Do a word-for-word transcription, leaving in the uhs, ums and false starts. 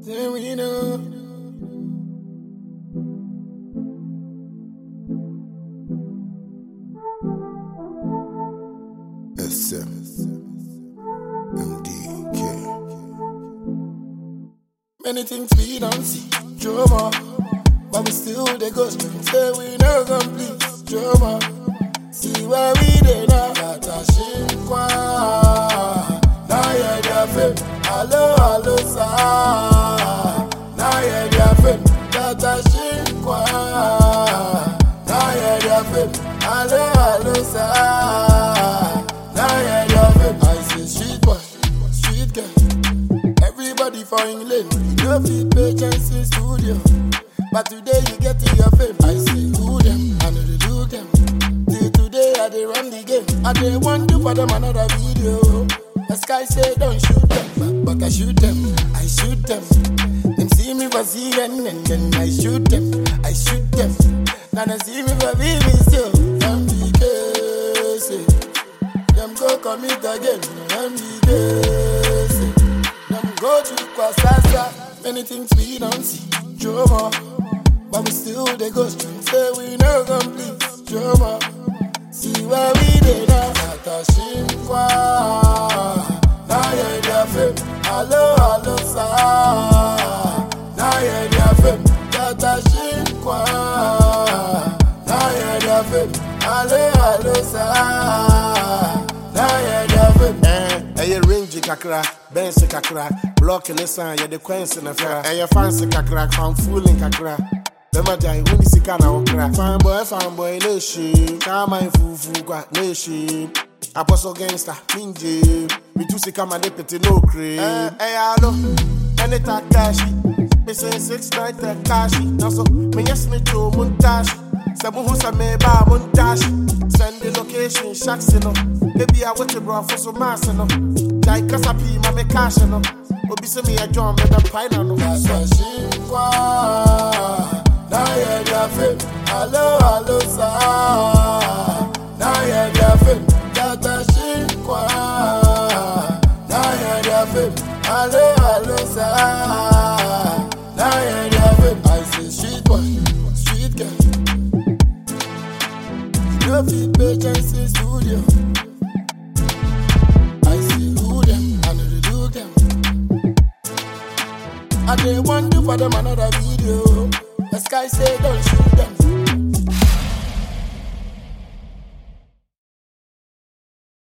Then we know. S M M D K. Many things we don't see, drama, but we still they go straight. Say we no complete, drama. See where we dey now. Tata Shinkwa, now you're their fame. Hello, hello, sir. Now you're their fame. Tata Shinkwa, now you're their fame. Hello, hello, sir. Now you're their fame. I say street boy, street girl. Everybody for England. You know fit patience in studio, but today you get to your fame. I say who them, I know they do them. Till today I they run the game. I they want to for them another video. The sky say don't shoot them, but, but I shoot them, I shoot them. Them see me for seeing and then I shoot them, I shoot them. Now they see me for baby still. M D K say, them go commit again. M D K say, them go to Kwasasa. Many things we don't see, drama, but we still they go straight. Say we no complete, drama. See where we dey now. Tata Shinkwa, now you're their fame. Hello, hello, sir. Now you're their fame. Tata Shinkwa, now you're their fame. Hello, hello, sir. Now you're their fame. Eh, eh, range kakra, bench kakra, block in the sun, yeah, the queens in the fair. Eh, fancy kakra, found fooling kakra. Bema jai wuni sika na okra. Fine boy, fine boy, no shame. Kama infufu kwa no shame. Apostle gangster, minje. Me too sika ma deputy no crave. Eh, eh, hello. Any takashi. Me say six night takashi. Now so me yes me cho montashi. Sabu husa me ba montashi. Send the location, shacks no. Baby I want to bro for so mass no. Jai kasapi ma me cash no. Obi se me a John me da pine no. Tata Shinkwa. Now you're their fame. Hello, hello, sir. Now you're their fame. Tata Shinkwa. Now you're their fame. Hello, hello, sir. Now you're their fame. I say street boy, street girl. You know fit patience in studio. I say who them, I know they do them. I they want to for them another video. The sky say don't shoot